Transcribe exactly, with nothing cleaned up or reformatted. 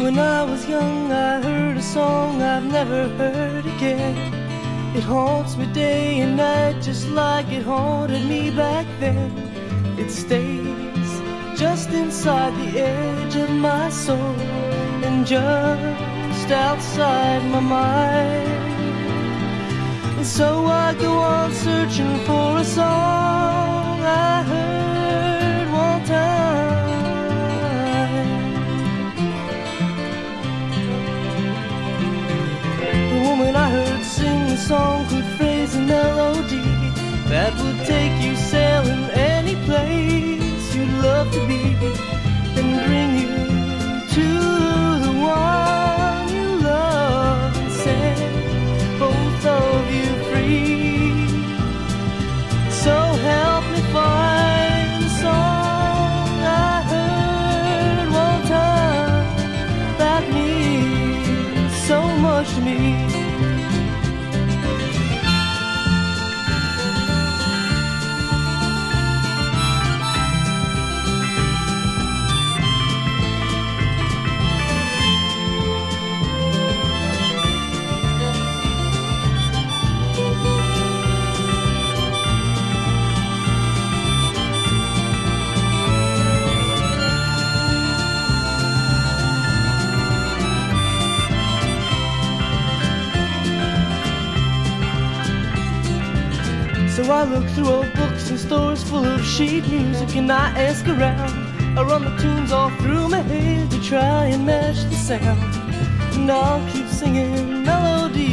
When I was young I heard a song I've never heard again. It haunts me day and night just like it haunted me back then. It stays just inside the edge of my soul and just outside my mind. And so I go on searching for a song I heard one time. The woman I heard sing the song could phrase a melody that would take you sailing any place you'd love to be and bring you to the one you love and set both of you free. So help me find the song I heard one time that means so much to me. So I look through old books and stores full of sheet music, and I ask around. I run the tunes all through my head to try and match the sound. And I'll keep singing melody